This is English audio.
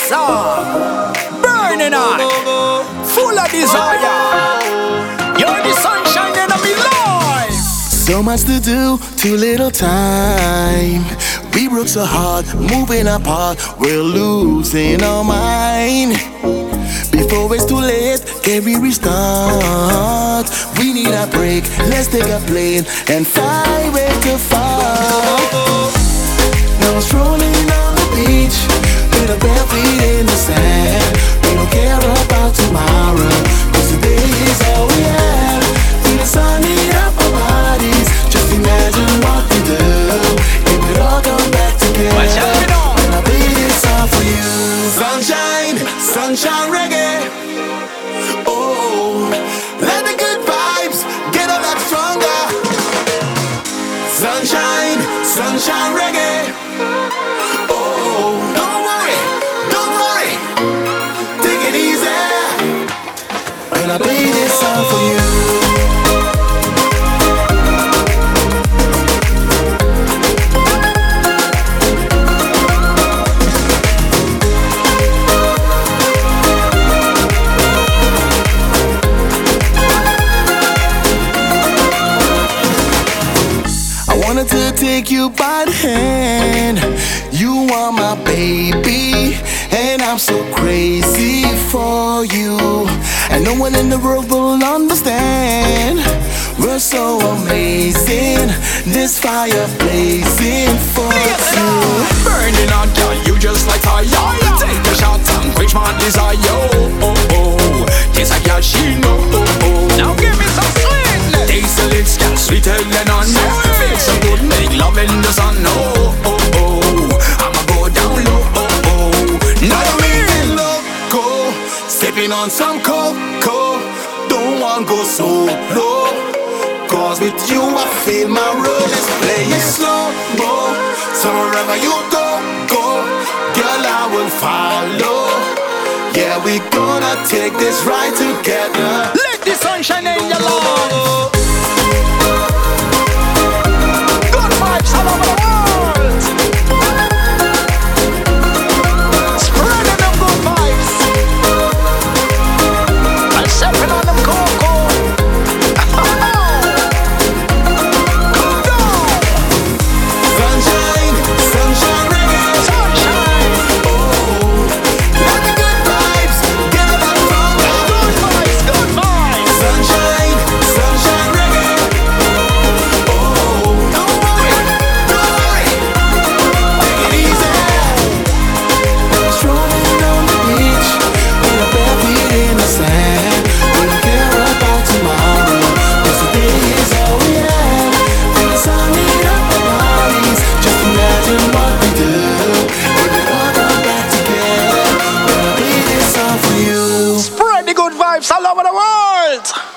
song, burning on, full of desire. You're the sunshine in my life. So much to do, too little time. We work so hard, moving apart, we're losing our mind. Before it's too late, can we restart? We need a break, let's take a plane and fly way too far. Now strolling on the beach, with our bare feet in the sand. We don't care about tomorrow, cause today is all we have. Feel the sun heat up our bodies, just imagine what we do if it all come back together. And I'll play this song for you. Sunshine, sunshine reggae. Oh, let the good vibes get a lot stronger. Sunshine, sunshine reggae. Oh, don't worry, take it easy. And I'll play this song for you. Wanted to take you by the hand. You are my baby, and I'm so crazy for you. And no one in the world will understand. We're so amazing, this fire blazing for you. Burning on, girl, you just like fire. Take the shot and quench my desire. Oh, oh, this a girl, she know. Now give me some sweetness. Taste the lips, girl, sweeter than on. Feel so good, make love in the sun. Oh, oh, oh, I'ma go down low. Oh, oh, now me loco, sipping on some cocoa. Don't want go so low, cause with you I feel my road is playing slow mo. So wherever you go, girl I will follow. Yeah, we gonna take this ride together. Let the sunshine in your life. Good vibes all over the world. Spreading them good vibes. I'm sipping on them cocoa. Come down. Sunshine, sunshine reggae. Sunshine. Oh, let the good vibes get a lot stronger. Good vibes, good vibes. Sunshine, sunshine reggae. Oh, don't worry, take it easy. Now strolling on the beach, with our bare feet in the sand. We don't care about tomorrow, cause today is all we have. Feel the sun heat up our bodies, just imagine what we do if it all come back together. When I play this song for you. Spread the good vibes all over the world.